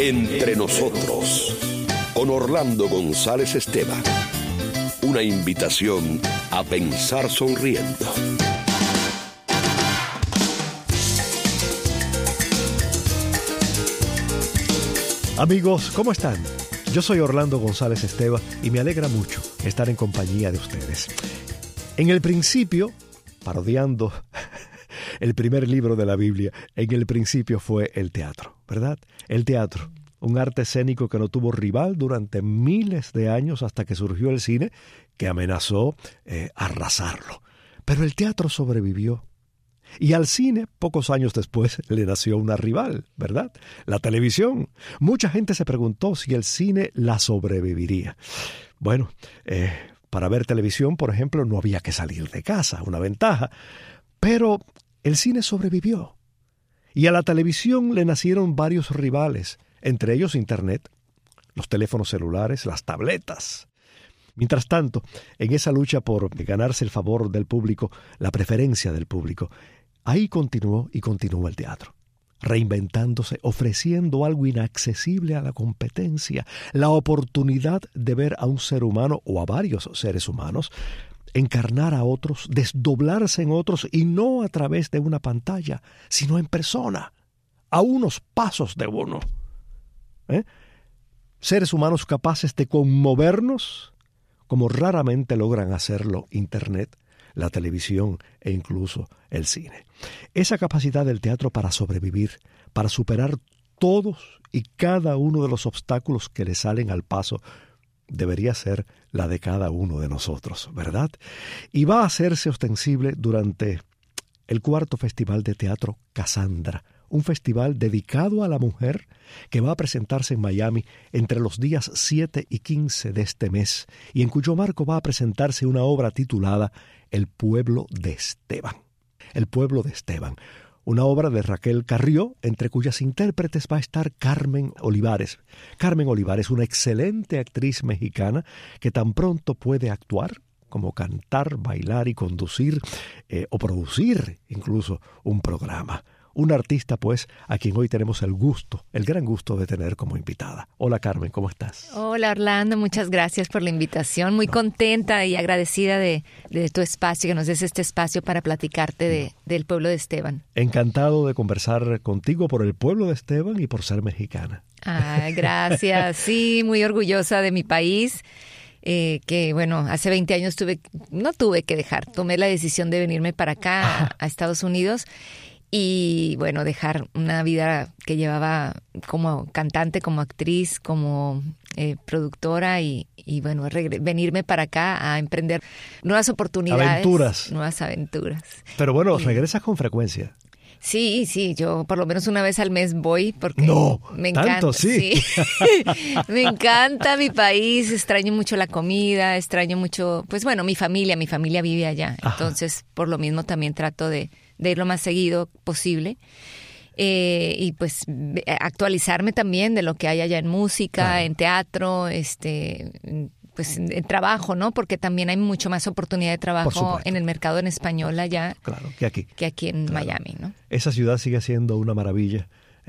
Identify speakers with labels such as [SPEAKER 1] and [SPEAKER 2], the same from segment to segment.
[SPEAKER 1] Entre nosotros, con Orlando González Esteban. Una invitación a pensar sonriendo.
[SPEAKER 2] Amigos, ¿cómo están? Yo soy Orlando González Esteban y me alegra mucho estar en compañía de ustedes. En el principio, parodiando el primer libro de la Biblia, en el principio fue el teatro, ¿verdad? El teatro, un arte escénico que no tuvo rival durante miles de años hasta que surgió el cine, que amenazó arrasarlo. Pero el teatro sobrevivió. Y al cine, pocos años después, le nació una rival, ¿verdad? La televisión. Mucha gente se preguntó si el cine la sobreviviría. Bueno, para ver televisión, por ejemplo, no había que salir de casa, una ventaja. Pero el cine sobrevivió. Y a la televisión le nacieron varios rivales, entre ellos Internet, los teléfonos celulares, las tabletas. Mientras tanto, en esa lucha por ganarse el favor del público, la preferencia del público, ahí continuó y continúa el teatro, reinventándose, ofreciendo algo inaccesible a la competencia, la oportunidad de ver a un ser humano o a varios seres humanos encarnar a otros, desdoblarse en otros y no a través de una pantalla, sino en persona, a unos pasos de uno. Seres humanos capaces de conmovernos como raramente logran hacerlo Internet, la televisión e incluso el cine. Esa capacidad del teatro para sobrevivir, para superar todos y cada uno de los obstáculos que le salen al paso, debería ser la de cada uno de nosotros, ¿verdad? Y va a hacerse ostensible durante el 4º Festival de Teatro Cassandra, un festival dedicado a la mujer que va a presentarse en Miami entre los días 7 y 15 de este mes y en cuyo marco va a presentarse una obra titulada El pueblo de Esteban. El pueblo de Esteban, una obra de Raquel Carrió, entre cuyas intérpretes va a estar Carmen Olivares. Carmen Olivares, una excelente actriz mexicana que tan pronto puede actuar como cantar, bailar y conducir o producir incluso un programa. Una artista, pues, a quien hoy tenemos el gran gusto de tener como invitada. Hola, Carmen, ¿cómo estás?
[SPEAKER 3] Hola, Orlando, muchas gracias por la invitación. Muy contenta y agradecida de tu espacio, que nos des este espacio para platicarte del pueblo de Esteban.
[SPEAKER 2] Encantado de conversar contigo por el pueblo de Esteban y por ser mexicana.
[SPEAKER 3] Gracias. Sí, muy orgullosa de mi país. Que bueno, hace 20 años tomé la decisión de venirme para acá, a Estados Unidos. Y bueno, dejar una vida que llevaba como cantante, como actriz, como productora y bueno, venirme para acá a emprender nuevas oportunidades. Nuevas aventuras.
[SPEAKER 2] Pero bueno, regresas con frecuencia.
[SPEAKER 3] Sí, yo por lo menos una vez al mes voy porque me encanta.
[SPEAKER 2] ¿Tanto? Sí.
[SPEAKER 3] Me encanta mi país, extraño mucho la comida, extraño mucho, pues bueno, mi familia vive allá. Ajá. Entonces, por lo mismo también trato de ir lo más seguido posible y pues actualizarme también de lo que hay allá en música, claro, en teatro, pues en trabajo, ¿no? Porque también hay mucho más oportunidad de trabajo en el mercado en español allá,
[SPEAKER 2] claro, que aquí
[SPEAKER 3] en Miami, ¿no?
[SPEAKER 2] Esa ciudad sigue siendo una maravilla.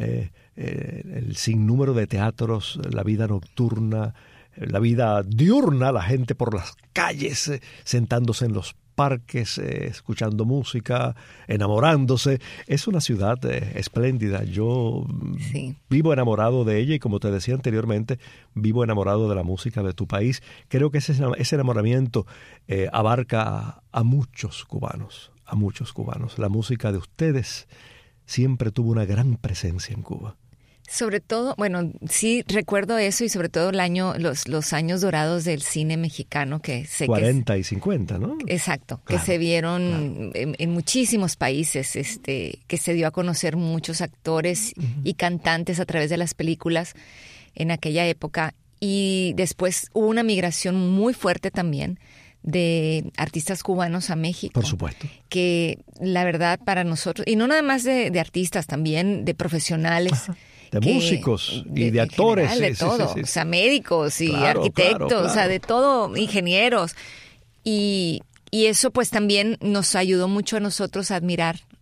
[SPEAKER 2] El sinnúmero de teatros, la vida nocturna, la vida diurna, la gente por las calles, sentándose en los parques, escuchando música, enamorándose. Es una ciudad espléndida. Yo vivo enamorado de ella y, como te decía anteriormente, vivo enamorado de la música de tu país. Creo que ese enamoramiento abarca a muchos cubanos, a muchos cubanos. La música de ustedes siempre tuvo una gran presencia en Cuba.
[SPEAKER 3] Sobre todo, bueno, sí recuerdo eso y sobre todo los años dorados del cine mexicano que sé
[SPEAKER 2] 40 y 50, ¿no?
[SPEAKER 3] Exacto, claro, que se vieron en muchísimos países, que se dio a conocer muchos actores y cantantes a través de las películas en aquella época. Y después hubo una migración muy fuerte también de artistas cubanos a México.
[SPEAKER 2] Por supuesto.
[SPEAKER 3] Que la verdad para nosotros, y no nada más de artistas, también de profesionales. Ajá.
[SPEAKER 2] De músicos y de actores.
[SPEAKER 3] General, de todo, o sea, médicos y arquitectos, claro. O sea, de todo, ingenieros. Y eso pues también nos ayudó mucho a nosotros a admirar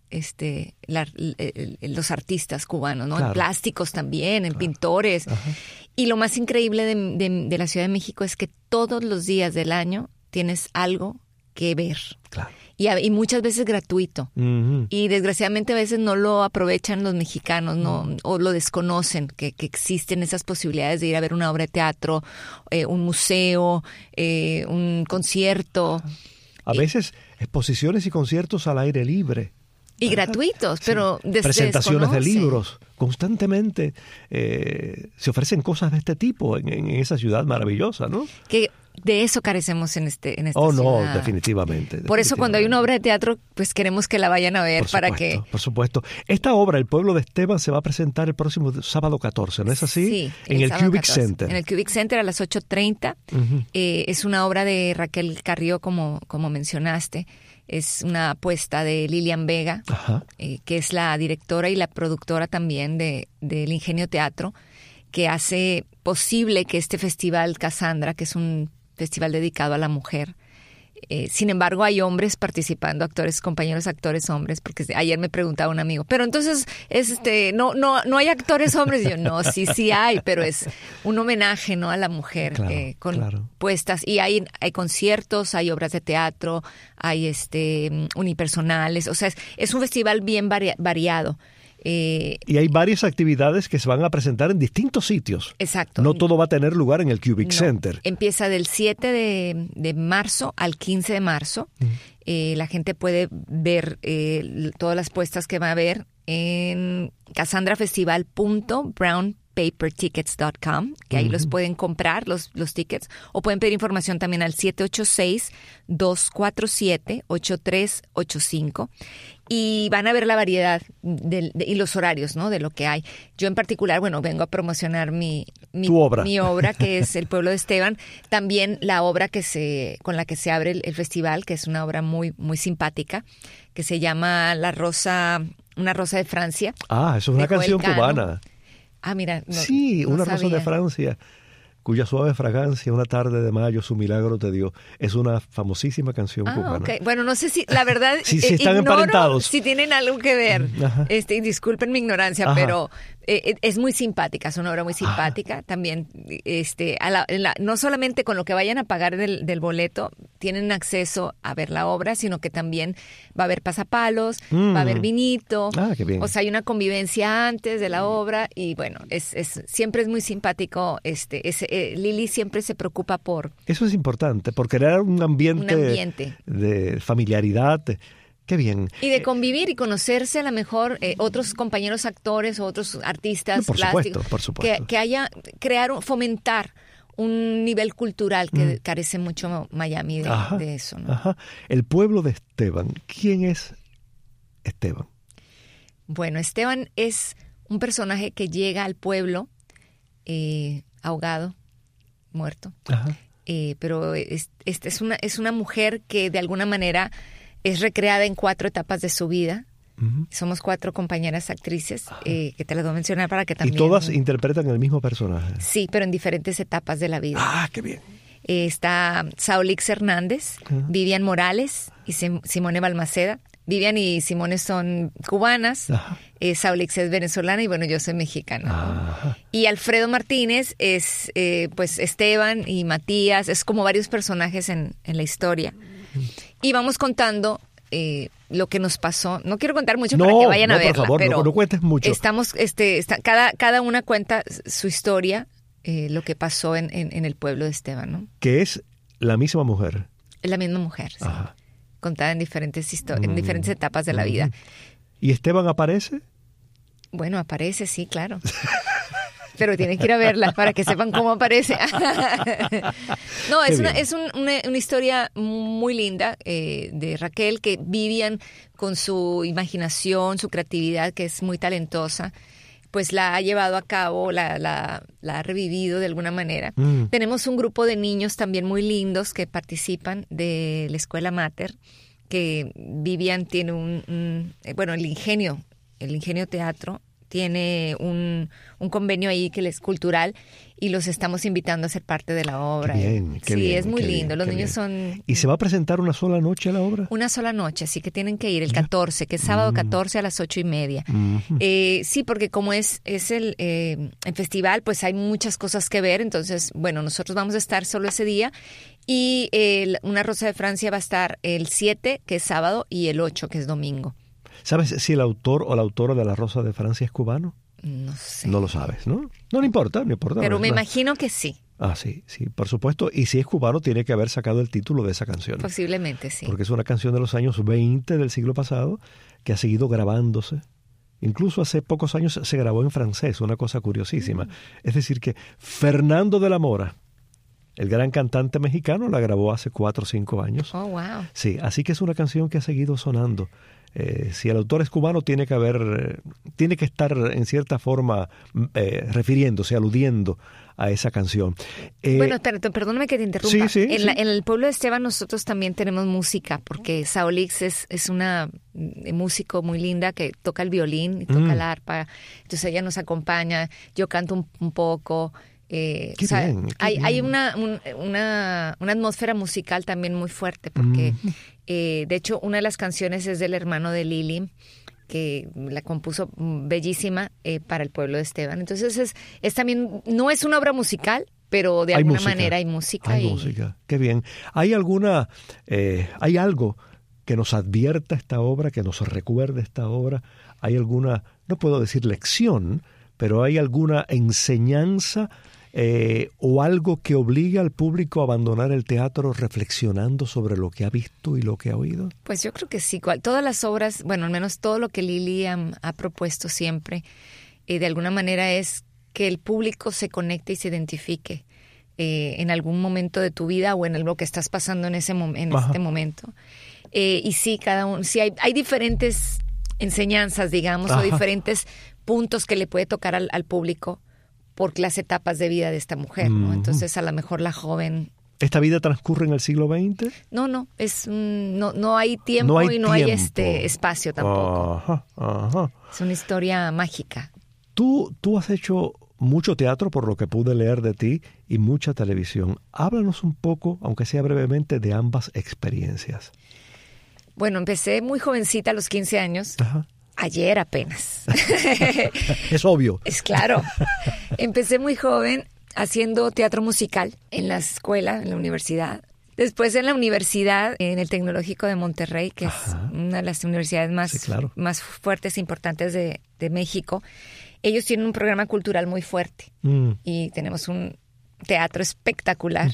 [SPEAKER 3] los artistas cubanos, ¿no?
[SPEAKER 2] Claro.
[SPEAKER 3] En plásticos también, en pintores.
[SPEAKER 2] Ajá.
[SPEAKER 3] Y lo más increíble de la Ciudad de México es que todos los días del año tienes algo que ver.
[SPEAKER 2] Claro.
[SPEAKER 3] Y muchas veces gratuito.
[SPEAKER 2] Ujú.
[SPEAKER 3] Y desgraciadamente a veces no lo aprovechan los mexicanos, ¿no? O lo desconocen, que existen esas posibilidades de ir a ver una obra de teatro, un museo, un concierto.
[SPEAKER 2] A veces exposiciones y conciertos al aire libre.
[SPEAKER 3] Y gratuitos,
[SPEAKER 2] Sí.
[SPEAKER 3] pero
[SPEAKER 2] presentaciones de
[SPEAKER 3] desconocen.
[SPEAKER 2] libros. Constantemente se ofrecen cosas de este tipo en esa ciudad maravillosa, ¿no?
[SPEAKER 3] Que de eso carecemos en esta
[SPEAKER 2] Oh, no,
[SPEAKER 3] ciudad.
[SPEAKER 2] definitivamente.
[SPEAKER 3] Por eso cuando hay una obra de teatro, pues queremos que la vayan a ver para que...
[SPEAKER 2] Por supuesto. Esta obra, El pueblo de Esteban, se va a presentar el próximo sábado 14, ¿no es así?
[SPEAKER 3] Sí,
[SPEAKER 2] en el
[SPEAKER 3] sábado
[SPEAKER 2] Cubic
[SPEAKER 3] 14.
[SPEAKER 2] Center.
[SPEAKER 3] En el Cubic Center a las 8:30.
[SPEAKER 2] Ujú.
[SPEAKER 3] Es una obra de Raquel Carrió, como mencionaste. Es una apuesta de Lilian Vega,
[SPEAKER 2] Ajá.
[SPEAKER 3] que es la directora y la productora también del Ingenio Teatro, que hace posible que este festival Cassandra, que es un festival dedicado a la mujer. Sin embargo, hay hombres participando, compañeros actores hombres, porque ayer me preguntaba un amigo, pero entonces no hay actores hombres. Y yo, no, sí hay, pero es un homenaje, ¿no?, a la mujer,
[SPEAKER 2] Claro,
[SPEAKER 3] con
[SPEAKER 2] claro.
[SPEAKER 3] puestas, y hay conciertos, hay obras de teatro, hay unipersonales, o sea, es un festival bien variado.
[SPEAKER 2] Y hay varias actividades que se van a presentar en distintos sitios.
[SPEAKER 3] Exacto.
[SPEAKER 2] No todo va a tener lugar en el Cubic
[SPEAKER 3] No.
[SPEAKER 2] Center.
[SPEAKER 3] Empieza del 7 de marzo al 15 de marzo. La gente puede ver todas las puestas que va a haber en cassandrafestival.brownpapertickets.com, que ahí los pueden comprar, los tickets, o pueden pedir información también al 786-247-8385. Y van a ver la variedad y los horarios, ¿no?, de lo que hay. Yo en particular, bueno, vengo a promocionar
[SPEAKER 2] Tu obra.
[SPEAKER 3] mi obra, que es El pueblo de Esteban. También la obra con la que se abre el festival, que es una obra muy, muy simpática, que se llama Una rosa de Francia.
[SPEAKER 2] Ah, eso es una
[SPEAKER 3] de Joel
[SPEAKER 2] canción
[SPEAKER 3] Cano.
[SPEAKER 2] cubana.
[SPEAKER 3] Ah, mira.
[SPEAKER 2] Sí,
[SPEAKER 3] no
[SPEAKER 2] Una rosa de
[SPEAKER 3] sabía.
[SPEAKER 2] Francia, cuya suave fragancia una tarde de mayo su milagro te dio. Es una famosísima canción cubana.
[SPEAKER 3] Ok. Bueno, no sé si, la verdad,
[SPEAKER 2] Sí, sí están
[SPEAKER 3] ignoro
[SPEAKER 2] emparentados.
[SPEAKER 3] si tienen algo que ver.
[SPEAKER 2] Ajá.
[SPEAKER 3] Y disculpen mi ignorancia,
[SPEAKER 2] Ajá.
[SPEAKER 3] pero es muy simpática, es una obra muy simpática. También, no solamente con lo que vayan a pagar del boleto, tienen acceso a ver la obra, sino que también va a haber pasapalos, va a haber vinito.
[SPEAKER 2] Ah, qué bien.
[SPEAKER 3] O sea, hay una convivencia antes de la obra y bueno, siempre es muy simpático. Lili siempre se preocupa por
[SPEAKER 2] Eso es importante, por crear un ambiente de familiaridad. Qué bien.
[SPEAKER 3] y de convivir y conocerse a lo mejor otros compañeros actores o otros artistas
[SPEAKER 2] Por
[SPEAKER 3] plásticos.
[SPEAKER 2] supuesto, por supuesto.
[SPEAKER 3] Que haya, fomentar un nivel cultural que carece mucho Miami de eso, ¿no?
[SPEAKER 2] Ajá. El pueblo de Esteban. ¿Quién es Esteban?
[SPEAKER 3] Bueno, Esteban es un personaje que llega al pueblo ahogado, muerto.
[SPEAKER 2] Ajá.
[SPEAKER 3] Pero es una mujer que de alguna manera es recreada en 4 etapas de su vida.
[SPEAKER 2] Ujú.
[SPEAKER 3] Somos 4 compañeras actrices que te las voy a mencionar para que
[SPEAKER 2] Y
[SPEAKER 3] también...
[SPEAKER 2] todas interpretan el mismo personaje.
[SPEAKER 3] Sí, pero en diferentes etapas de la vida.
[SPEAKER 2] Ah, qué bien.
[SPEAKER 3] Está Saulix Hernández, Vivian Morales y Simone Balmaceda. Vivian y Simone son cubanas,
[SPEAKER 2] Ajá.
[SPEAKER 3] Saulix es venezolana y bueno, yo soy mexicana.
[SPEAKER 2] Ajá.
[SPEAKER 3] Y Alfredo Martínez es pues Esteban y Matías, es como varios personajes en la historia. Y vamos contando lo que nos pasó. No quiero contar mucho para que vayan a verla.
[SPEAKER 2] Por favor,
[SPEAKER 3] pero
[SPEAKER 2] no cuentes mucho.
[SPEAKER 3] Estamos, cada una cuenta su historia, lo que pasó en el pueblo de Esteban, ¿no?
[SPEAKER 2] Que es la misma mujer.
[SPEAKER 3] Es la misma mujer, sí.
[SPEAKER 2] Ajá.
[SPEAKER 3] Contada en diferentes en diferentes etapas de la vida.
[SPEAKER 2] ¿Y Esteban aparece?
[SPEAKER 3] Bueno, aparece, sí, claro. Pero tienen que ir a verla para que sepan cómo aparece. No,
[SPEAKER 2] Qué
[SPEAKER 3] es una historia muy linda de Raquel, que Vivian, con su imaginación, su creatividad, que es muy talentosa, pues la ha llevado a cabo, la ha revivido de alguna manera. Tenemos un grupo de niños también muy lindos que participan de la Escuela Mater, que Vivian tiene el Ingenio Teatro tiene un convenio ahí que es cultural y los estamos invitando a ser parte de la obra.
[SPEAKER 2] Qué bien, qué
[SPEAKER 3] sí,
[SPEAKER 2] bien,
[SPEAKER 3] es muy
[SPEAKER 2] qué
[SPEAKER 3] lindo.
[SPEAKER 2] bien,
[SPEAKER 3] Los
[SPEAKER 2] qué
[SPEAKER 3] niños
[SPEAKER 2] bien.
[SPEAKER 3] son...
[SPEAKER 2] ¿Y se va a presentar una sola noche la obra?
[SPEAKER 3] Una sola noche, así que tienen que ir el 14, que es sábado 14 a las 8:30. Sí, porque como es el festival, pues hay muchas cosas que ver. Entonces, bueno, nosotros vamos a estar solo ese día. Y Una Rosa de Francia va a estar el 7, que es sábado, y el 8, que es domingo.
[SPEAKER 2] ¿Sabes si el autor o la autora de La Rosa de Francia es cubano?
[SPEAKER 3] No sé.
[SPEAKER 2] No lo sabes, ¿no? No importa, no importa.
[SPEAKER 3] Pero me
[SPEAKER 2] no.
[SPEAKER 3] imagino que sí.
[SPEAKER 2] Ah, sí, por supuesto. Y si es cubano, tiene que haber sacado el título de esa canción.
[SPEAKER 3] Posiblemente sí.
[SPEAKER 2] Porque es una canción de los años 20 del siglo pasado que ha seguido grabándose. Incluso hace pocos años se grabó en francés, una cosa curiosísima. Es decir, que Fernando de la Mora, el gran cantante mexicano, la grabó hace 4 o 5 años.
[SPEAKER 3] Oh, wow.
[SPEAKER 2] Sí, así que es una canción que ha seguido sonando. Si el autor es cubano, tiene que estar en cierta forma refiriéndose, aludiendo a esa canción.
[SPEAKER 3] Bueno, perdóname que te interrumpa.
[SPEAKER 2] Sí.
[SPEAKER 3] En el pueblo de Esteban nosotros también tenemos música, porque Saolix es una músico muy linda que toca el violín y toca el arpa. Entonces ella nos acompaña, yo canto un poco. Hay una atmósfera musical también muy fuerte, porque de hecho una de las canciones es del hermano de Lili, que la compuso bellísima para el pueblo de Esteban. Entonces es también, no es una obra musical, pero de alguna manera hay música.
[SPEAKER 2] Hay música, qué bien. ¿Hay algo que nos advierta esta obra, que nos recuerde esta obra? ¿Hay alguna, no puedo decir lección, pero hay alguna enseñanza o algo que obliga al público a abandonar el teatro reflexionando sobre lo que ha visto y lo que ha oído?
[SPEAKER 3] Pues yo creo que sí. Todas las obras, bueno, al menos todo lo que Lili ha propuesto siempre, de alguna manera es que el público se conecte y se identifique en algún momento de tu vida o en lo que estás pasando en este momento. Y sí, sí hay diferentes enseñanzas, digamos, o diferentes puntos que le puede tocar al público por las etapas de vida de esta mujer, ¿no? Entonces, a lo mejor la joven...
[SPEAKER 2] ¿Esta vida transcurre en el siglo XX?
[SPEAKER 3] No, no hay tiempo y no hay espacio tampoco.
[SPEAKER 2] Ajá.
[SPEAKER 3] Es una historia mágica.
[SPEAKER 2] Tú has hecho mucho teatro, por lo que pude leer de ti, y mucha televisión. Háblanos un poco, aunque sea brevemente, de ambas experiencias.
[SPEAKER 3] Bueno, empecé muy jovencita, a los 15 años.
[SPEAKER 2] Ajá.
[SPEAKER 3] Ayer apenas.
[SPEAKER 2] Es obvio.
[SPEAKER 3] Es claro. Empecé muy joven haciendo teatro musical en la escuela, en la universidad. Después en la universidad, en el Tecnológico de Monterrey, que es una de las universidades más fuertes e importantes de México. Ellos tienen un programa cultural muy fuerte y tenemos un teatro espectacular.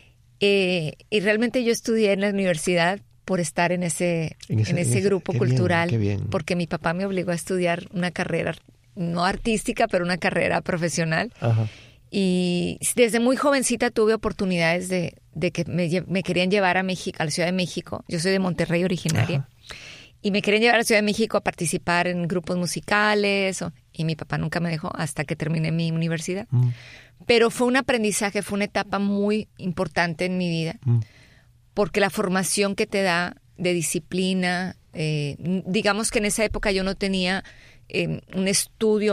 [SPEAKER 3] Y realmente yo estudié en la universidad por estar en ese grupo cultural, porque mi papá me obligó a estudiar una carrera, no artística, pero una carrera profesional. Ajá. Y desde muy jovencita tuve oportunidades de que me querían llevar a México, a la Ciudad de México. Yo soy de Monterrey originaria. Ajá. Y me querían llevar a la Ciudad de México a participar en grupos musicales. Y mi papá nunca me dejó hasta que terminé mi universidad. Pero fue un aprendizaje, fue una etapa muy importante en mi vida. Porque la formación que te da de disciplina, digamos que en esa época yo no tenía un estudio,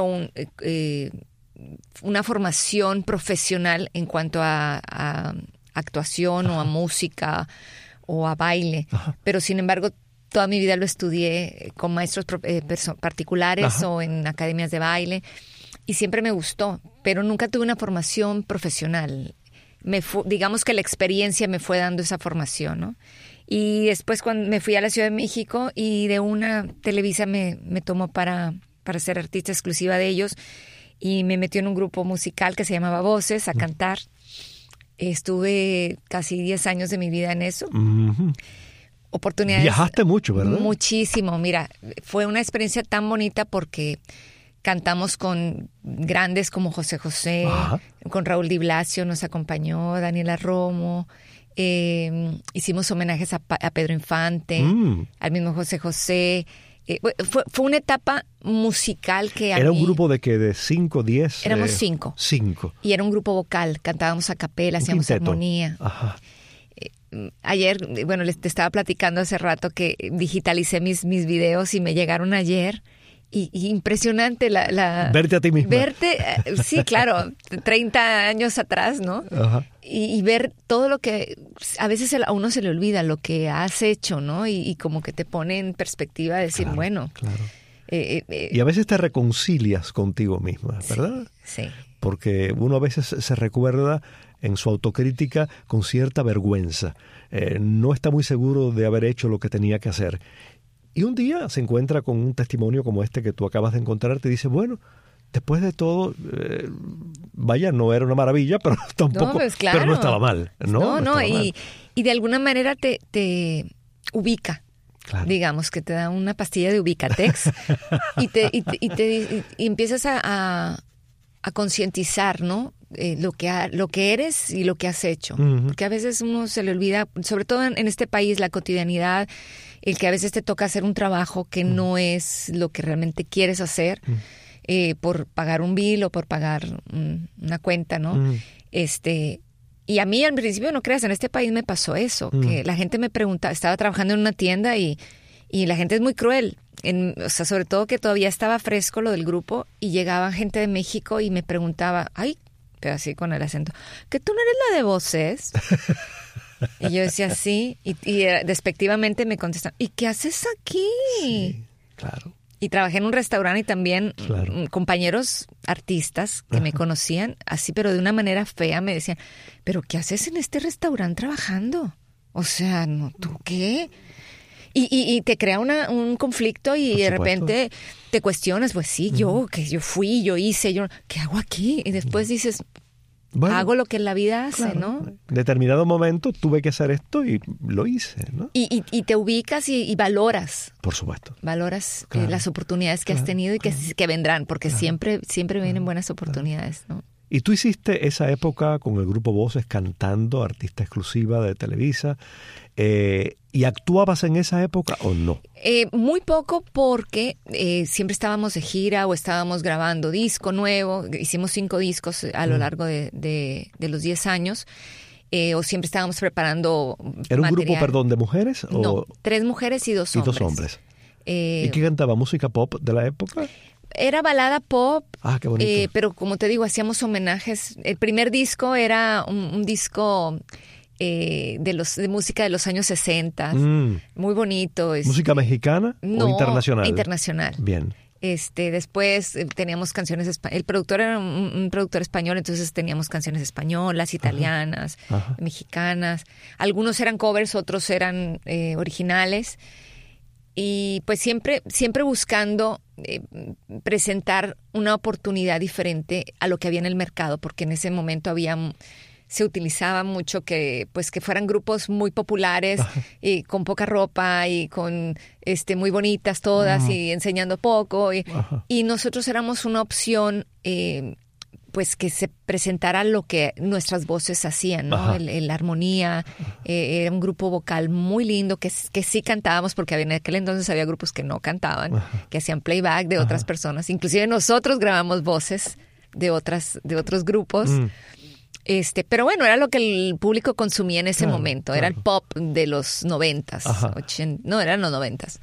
[SPEAKER 3] una formación profesional en cuanto a actuación o a música o a baile, pero sin embargo toda mi vida lo estudié con maestros particulares o en academias de baile y siempre me gustó, pero nunca tuve una formación profesional. Digamos que la experiencia me fue dando esa formación, ¿no? Y después cuando me fui a la Ciudad de México y de una Televisa me tomó para ser artista exclusiva de ellos y me metió en un grupo musical que se llamaba Voces a cantar. Estuve casi 10 años de mi vida en eso. Oportunidades.
[SPEAKER 2] Viajaste mucho, ¿verdad?
[SPEAKER 3] Muchísimo. Mira, fue una experiencia tan bonita porque cantamos con grandes como José José, con Raúl Di Blasio nos acompañó, Daniela Romo, hicimos homenajes a Pedro Infante, al mismo José José. Fue una etapa musical que
[SPEAKER 2] ¿Era un grupo de qué? ¿De 5, 10?
[SPEAKER 3] Éramos 5.
[SPEAKER 2] 5.
[SPEAKER 3] Y era un grupo vocal, cantábamos a capela, hacíamos armonía. Ajá. Ayer, bueno, te estaba platicando hace rato que digitalicé mis videos y me llegaron ayer. Y impresionante
[SPEAKER 2] verte a ti misma.
[SPEAKER 3] Verte, sí, claro, 30 años atrás, ¿no?
[SPEAKER 2] Ajá.
[SPEAKER 3] Y ver todo lo que a veces a uno se le olvida, lo que has hecho, ¿no? Y como que te pone en perspectiva de decir,
[SPEAKER 2] Claro,
[SPEAKER 3] bueno.
[SPEAKER 2] Claro. Y a veces te reconcilias contigo misma, ¿verdad?
[SPEAKER 3] Sí.
[SPEAKER 2] Porque uno a veces se recuerda en su autocrítica con cierta vergüenza. No está muy seguro de haber hecho lo que tenía que hacer. Y un día se encuentra con un testimonio como este que tú acabas de encontrar, te dice, bueno, después de todo, vaya, no era una maravilla, pero tampoco,
[SPEAKER 3] pues claro.
[SPEAKER 2] pero no estaba mal. No,
[SPEAKER 3] y de alguna manera te ubica.
[SPEAKER 2] Claro.
[SPEAKER 3] Digamos, que te da una pastilla de Ubicatex y empiezas a concientizar, ¿no? Lo que eres y lo que has hecho.
[SPEAKER 2] Uh-huh.
[SPEAKER 3] Porque a veces uno se le olvida, sobre todo en este país, la cotidianidad, el que a veces te toca hacer un trabajo que no es lo que realmente quieres hacer, por pagar un bill o por pagar una cuenta, ¿no? Y a mí al principio, no creas, en este país me pasó eso, que la gente me preguntaba, estaba trabajando en una tienda y la gente es muy cruel. O sea, sobre todo que todavía estaba fresco lo del grupo y llegaba gente de México y me preguntaba, ay, pero así con el acento, ¿que tú no eres la de voces? Y yo decía, sí, y despectivamente me contestan, ¿y qué haces aquí?
[SPEAKER 2] Sí, claro.
[SPEAKER 3] Y trabajé en un restaurante y también compañeros artistas que me conocían así, pero de una manera fea, me decían, ¿pero qué haces en este restaurante trabajando? O sea, ¿no, tú qué? Y te crea un conflicto y de repente te cuestionas, pues sí, yo fui, yo hice, ¿qué hago aquí? Y después dices, bueno, hago lo que la vida hace, claro, ¿no?
[SPEAKER 2] En determinado momento tuve que hacer esto y lo hice, ¿no?
[SPEAKER 3] Y te ubicas y valoras.
[SPEAKER 2] Por supuesto.
[SPEAKER 3] Valoras las oportunidades que has tenido y que vendrán, porque siempre vienen buenas oportunidades, ¿no?
[SPEAKER 2] ¿Y tú hiciste esa época con el grupo Voces cantando, artista exclusiva de Televisa? ¿Y actuabas en esa época o no?
[SPEAKER 3] Muy poco porque siempre estábamos de gira o estábamos grabando disco nuevo. Hicimos 5 discos a lo largo de los 10 años. O siempre estábamos preparando
[SPEAKER 2] ¿Era un
[SPEAKER 3] material.
[SPEAKER 2] grupo, perdón, de mujeres?
[SPEAKER 3] No, 3 mujeres y 2 hombres.
[SPEAKER 2] Y 2 hombres. ¿Y qué cantaba? ¿Música pop de la época?
[SPEAKER 3] Era balada pop,
[SPEAKER 2] qué bonito.
[SPEAKER 3] Pero como te digo, hacíamos homenajes. El primer disco era un disco de música de los años 60, muy bonito.
[SPEAKER 2] ¿Música mexicana o internacional?
[SPEAKER 3] Internacional.
[SPEAKER 2] Bien.
[SPEAKER 3] Después teníamos canciones, el productor era un productor español, entonces teníamos canciones españolas, italianas, mexicanas. Algunos eran covers, otros eran originales. Y pues siempre buscando presentar una oportunidad diferente a lo que había en el mercado, porque en ese momento se utilizaba mucho que fueran grupos muy populares y con poca ropa y con muy bonitas todas y enseñando poco y nosotros éramos una opción pues que se presentara lo que nuestras voces hacían, ¿no? La armonía, era un grupo vocal muy lindo que sí cantábamos, porque en aquel entonces había grupos que no cantaban, que hacían playback de otras personas, inclusive nosotros grabamos voces de otros grupos. Pero bueno, era lo que el público consumía en ese momento, era el pop de los 90s, no, eran los 90s.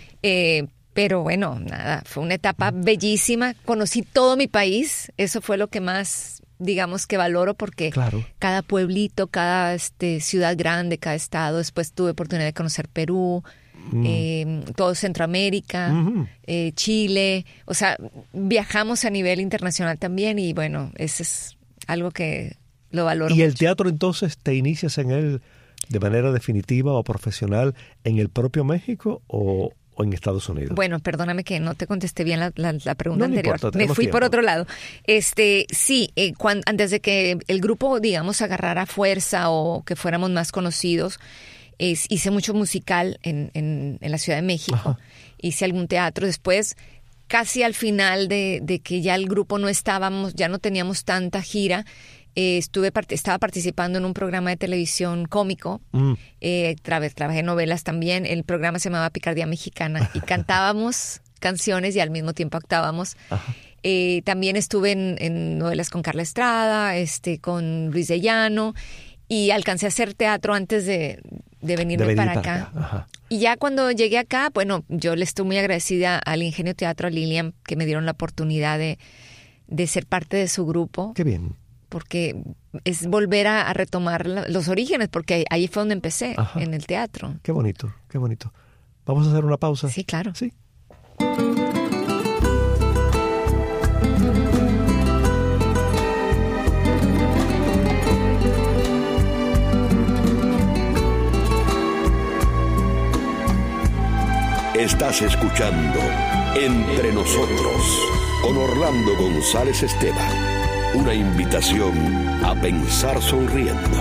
[SPEAKER 3] Pero bueno, nada, fue una etapa bellísima. Conocí todo mi país. Eso fue lo que más, digamos, que valoro, porque cada pueblito, cada ciudad grande, cada estado. Después tuve oportunidad de conocer Perú, todo Centroamérica, Chile. O sea, viajamos a nivel internacional también y bueno, eso es algo que lo valoro.
[SPEAKER 2] ¿Y el teatro entonces te inicias en él de manera definitiva o profesional en el propio México o en Estados Unidos? Bueno,
[SPEAKER 3] perdóname que no te contesté bien la pregunta anterior.
[SPEAKER 2] Importa,
[SPEAKER 3] me fui
[SPEAKER 2] tiempo.
[SPEAKER 3] Por otro lado. Sí, antes de que el grupo, digamos, agarrara fuerza o que fuéramos más conocidos, hice mucho musical en la Ciudad de México. Hice algún teatro. Después, casi al final de que ya el grupo ya no teníamos tanta gira, estaba participando en un programa de televisión cómico. Trabajé en novelas también. El programa se llamaba Picardía Mexicana y cantábamos canciones y al mismo tiempo actuábamos. También estuve en novelas con Carla Estrada, con Luis de Llano, y alcancé a hacer teatro antes de venirme para acá. Y ya cuando llegué acá, bueno, yo le estoy muy agradecida al Ingenio Teatro, a Lilian, que me dieron la oportunidad de ser parte de su grupo.
[SPEAKER 2] Qué bien.
[SPEAKER 3] Porque es volver a retomar los orígenes, porque ahí fue donde empecé,
[SPEAKER 2] Ajá.
[SPEAKER 3] en el teatro.
[SPEAKER 2] Qué bonito, qué bonito. ¿Vamos a hacer una pausa?
[SPEAKER 3] Sí, claro.
[SPEAKER 2] Sí.
[SPEAKER 1] Estás escuchando Entre Nosotros con Orlando González Esteban. Una invitación a pensar sonriendo.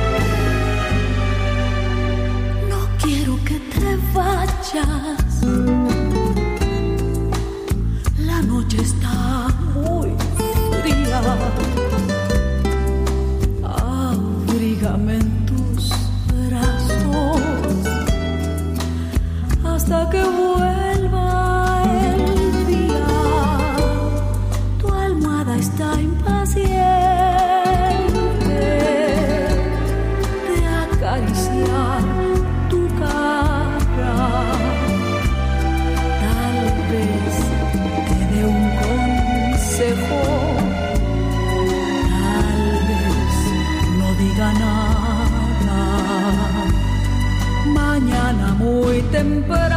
[SPEAKER 4] No quiero que te vayas. La noche está muy fría. Abrígame en tus brazos hasta que vuelva el día. Tu almohada está impaciente de acariciar tu cara. Tal vez te dé un consejo, tal vez no diga nada. Mañana muy temprano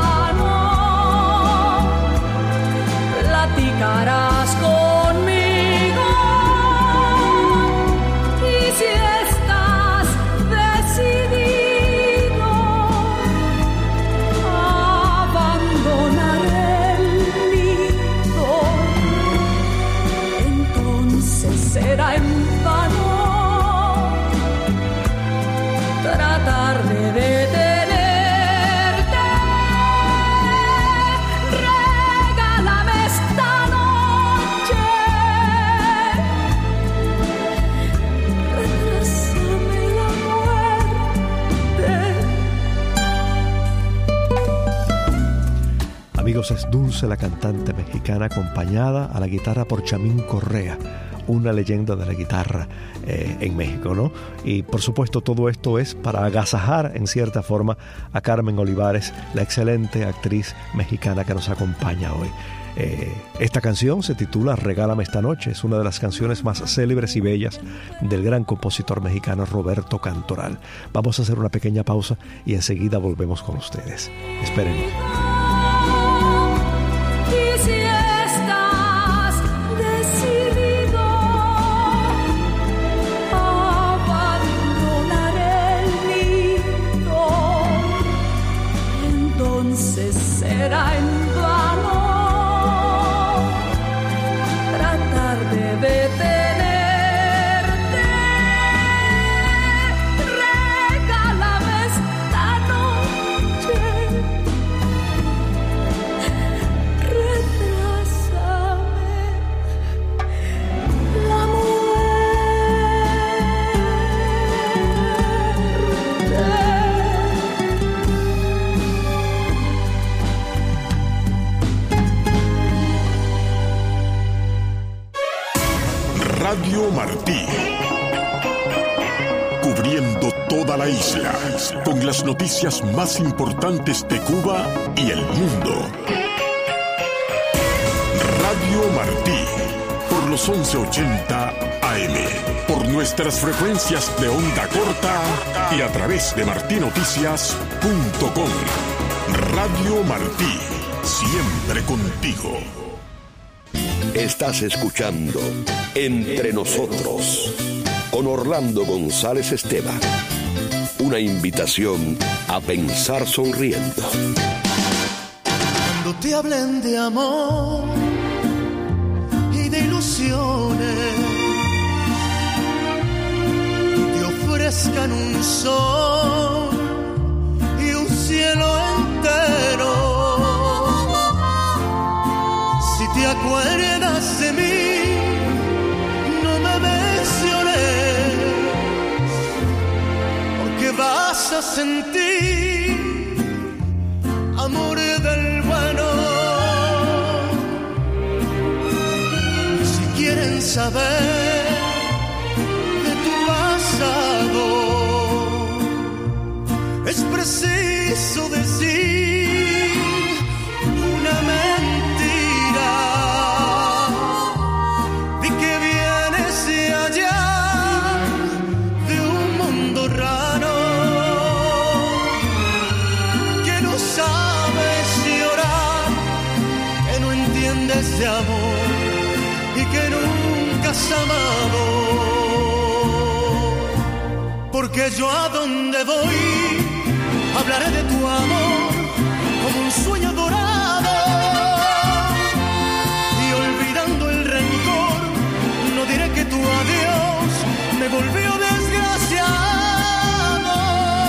[SPEAKER 4] platicarás conmigo, y si estás decidido a abandonar el nido, entonces será en vano tratar de detenerte. Regálame esta noche, retrásame la muerte.
[SPEAKER 2] Amigos, es Dulce, la cantante mexicana, acompañada a la guitarra por Chamín Correa, una leyenda de la guitarra en México, ¿no? Y por supuesto todo esto es para agasajar en cierta forma a Carmen Olivares, la excelente actriz mexicana que nos acompaña hoy. Esta canción se titula Regálame esta noche, es una de las canciones más célebres y bellas del gran compositor mexicano Roberto Cantoral. Vamos a hacer una pequeña pausa y enseguida volvemos con ustedes. Espérenos.
[SPEAKER 4] Y si estás decidido a abandonar el nido, entonces será en vano tratar de detenerte. Regálame esta noche, retrásame la
[SPEAKER 5] Radio Martí, cubriendo toda la isla con las noticias más importantes de Cuba y el mundo. Radio Martí, por los 1180 AM, por nuestras frecuencias de onda corta y a través de martinoticias.com. Radio Martí, siempre contigo.
[SPEAKER 1] Estás escuchando Entre Nosotros con Orlando González Esteban. Una invitación a pensar sonriendo.
[SPEAKER 6] Cuando te hablen de amor y de ilusiones, te ofrezcan un sol y un cielo entero, si te acuerdas de mí, no me menciones, porque vas a sentir amor del bueno. Si quieren saber de tu pasado, es preciso preciso decir una mentira. Di que vienes de allá, de un mundo raro, que no sabes llorar, que no entiendes de amor y que nunca has amado. Porque yo a donde voy hablaré de tu amor como un sueño dorado, y olvidando el rencor no diré que tu adiós me volvió desgraciado.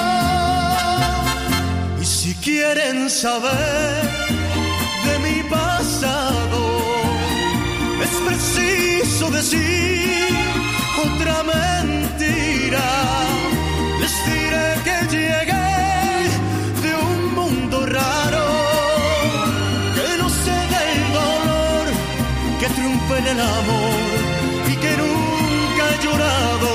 [SPEAKER 6] Y si quieren saber de mi pasado, es preciso decir otra mentira. Les diré que llegué de un mundo raro, que no sé del dolor, que triunfa en el amor y que nunca he llorado.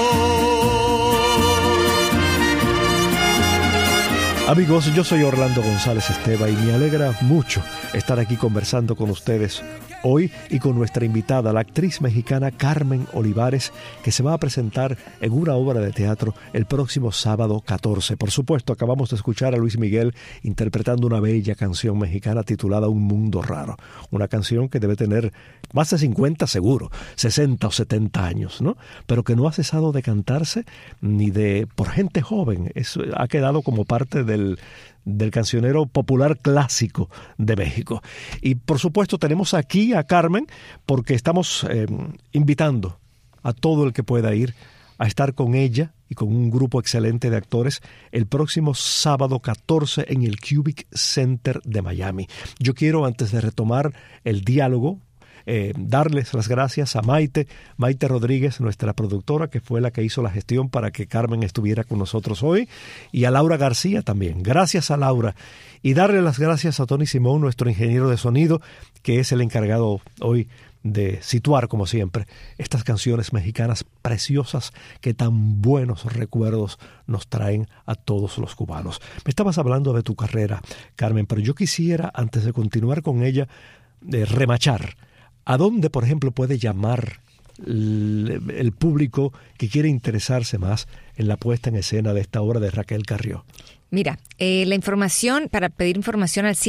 [SPEAKER 2] Amigos, yo soy Orlando González Esteva y me alegra mucho estar aquí conversando con ustedes hoy y con nuestra invitada, la actriz mexicana Carmen Olivares, que se va a presentar en una obra de teatro el próximo sábado 14. Por supuesto, acabamos de escuchar a Luis Miguel interpretando una bella canción mexicana titulada Un Mundo Raro, una canción que debe tener más de 50 seguro, 60 o 70 años, ¿no? Pero que no ha cesado de cantarse ni por gente joven. Eso ha quedado como parte del cancionero popular clásico de México. Y por supuesto tenemos aquí a Carmen porque estamos invitando a todo el que pueda ir a estar con ella y con un grupo excelente de actores el próximo sábado 14 en el Cubic Center de Miami. Yo quiero, antes de retomar el diálogo, darles las gracias a Maite Rodríguez, nuestra productora, que fue la que hizo la gestión para que Carmen estuviera con nosotros hoy, y a Laura García también. Gracias a Laura. Y darle las gracias a Tony Simón, nuestro ingeniero de sonido, que es el encargado hoy de situar, como siempre, estas canciones mexicanas preciosas que tan buenos recuerdos nos traen a todos los cubanos. Me estabas hablando de tu carrera, Carmen, pero yo quisiera, antes de continuar con ella, remachar. ¿A dónde, por ejemplo, puede llamar el público que quiere interesarse más en la puesta en escena de esta obra de Raquel Carrió?
[SPEAKER 3] Mira, la información, para pedir información al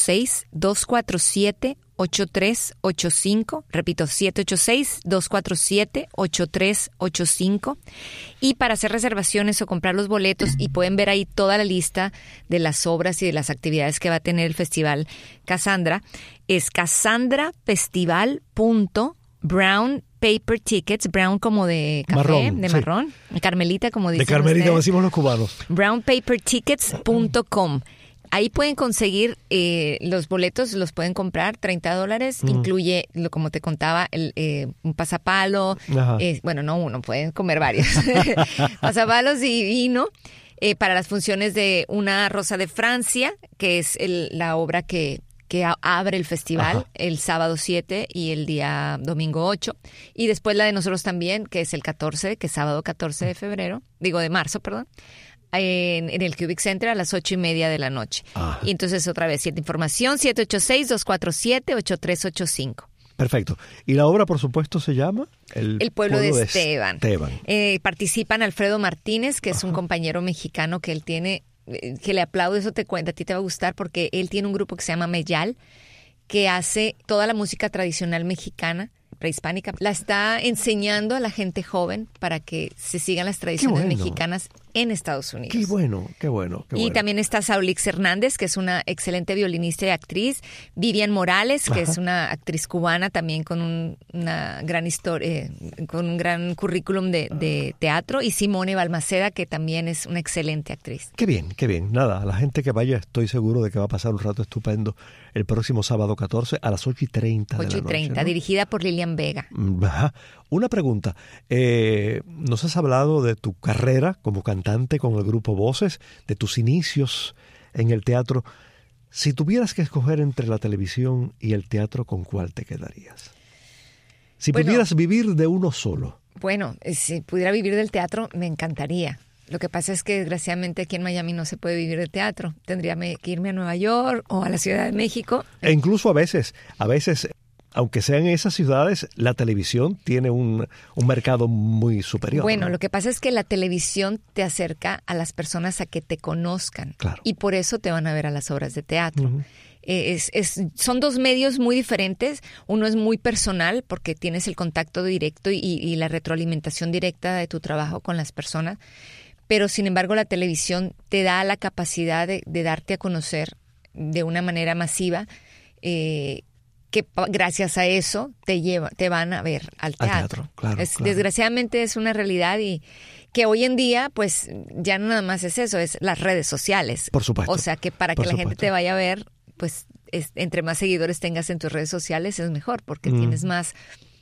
[SPEAKER 3] 786-247-8385, repito, 786-247-8385, y para hacer reservaciones o comprar los boletos, y pueden ver ahí toda la lista de las obras y de las actividades que va a tener el Festival Cassandra, es cassandrafestival.brown paper tickets, brown como de café,
[SPEAKER 2] marrón,
[SPEAKER 3] de marrón, sí. Carmelita como dicen
[SPEAKER 2] de Carmelita, como decimos los cubanos.
[SPEAKER 3] brownpapertickets.com. Ahí pueden conseguir los boletos, los pueden comprar, $30, incluye, como te contaba, un pasapalo, bueno, no uno, pueden comer varios, pasapalos y vino, para las funciones de Una Rosa de Francia, que es la obra que abre el festival el sábado 7 y el día domingo 8. Y después la de nosotros también, que es el 14, que es sábado 14 de marzo, en el Cubic Center a las 8:30 de la noche. Y entonces otra vez, información, 786-247-8385.
[SPEAKER 2] Perfecto. Y la obra, por supuesto, se llama
[SPEAKER 3] El pueblo de Esteban. Participan Alfredo Martínez, que es un compañero mexicano que él tiene, que le aplaudo, eso te cuenta, a ti te va a gustar porque él tiene un grupo que se llama Meyal, que hace toda la música tradicional mexicana, prehispánica, la está enseñando a la gente joven para que se sigan las tradiciones mexicanas en Estados Unidos. Qué bueno. Y también está Saulix Hernández, que es una excelente violinista y actriz, Vivian Morales, que es una actriz cubana también con una gran historia, con un gran currículum de teatro, y Simone Balmaceda, que también es una excelente actriz. Qué bien.
[SPEAKER 2] Nada, la gente que vaya, estoy seguro de que va a pasar un rato estupendo el próximo sábado 14 a las 8:30 de la noche. 8:30, ¿no?
[SPEAKER 3] Dirigida por Lilian Vega.
[SPEAKER 2] Una pregunta. Nos has hablado de tu carrera como cantante con el grupo Voces, de tus inicios en el teatro. Si tuvieras que escoger entre la televisión y el teatro, ¿con cuál te quedarías? Si pudieras vivir de uno solo.
[SPEAKER 3] Bueno, si pudiera vivir del teatro, me encantaría. Lo que pasa es que desgraciadamente aquí en Miami no se puede vivir de teatro. Tendría que irme a Nueva York o a la Ciudad de México.
[SPEAKER 2] E incluso a veces, aunque sean esas ciudades, la televisión tiene un mercado muy superior.
[SPEAKER 3] Bueno,
[SPEAKER 2] ¿no?
[SPEAKER 3] lo que pasa es que la televisión te acerca a las personas a que te conozcan.
[SPEAKER 2] Claro.
[SPEAKER 3] Y por eso te van a ver a las obras de teatro.
[SPEAKER 2] Uh-huh.
[SPEAKER 3] Son dos medios muy diferentes. Uno es muy personal porque tienes el contacto directo y la retroalimentación directa de tu trabajo con las personas. Pero, sin embargo, la televisión te da la capacidad de darte a conocer de una manera masiva, que gracias a eso te van a ver al teatro.
[SPEAKER 2] Claro.
[SPEAKER 3] Desgraciadamente es una realidad y que hoy en día, pues, ya no nada más es eso, es las redes sociales.
[SPEAKER 2] Por supuesto.
[SPEAKER 3] O sea, que para que la gente te vaya a ver, pues, entre más seguidores tengas en tus redes sociales es mejor porque tienes más